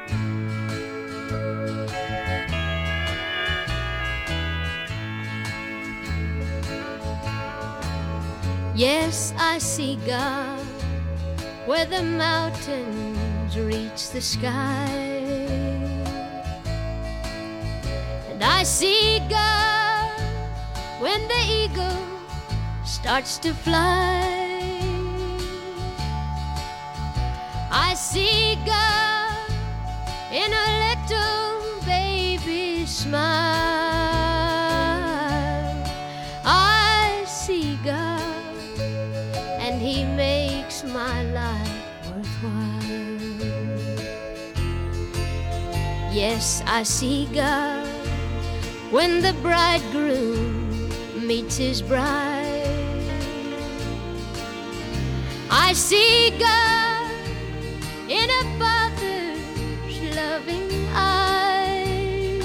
Yes, I see God where the mountains reach the sky, and I see God when the eagle starts to fly. I see God in a little baby's smile. I see God, and He makes my life worthwhile. Yes, I see God when the bridegroom meets his bride. I see God in a father's loving eyes.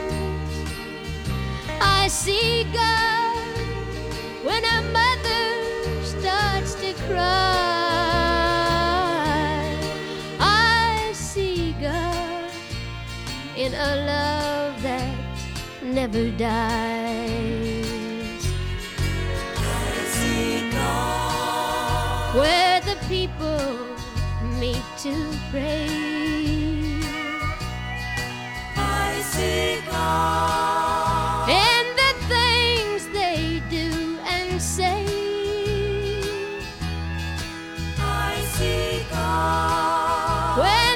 I see God when a mother starts to cry. I see God in a love that never dies. I see God where the people meet to pray. I see God in the things they do and say. I see God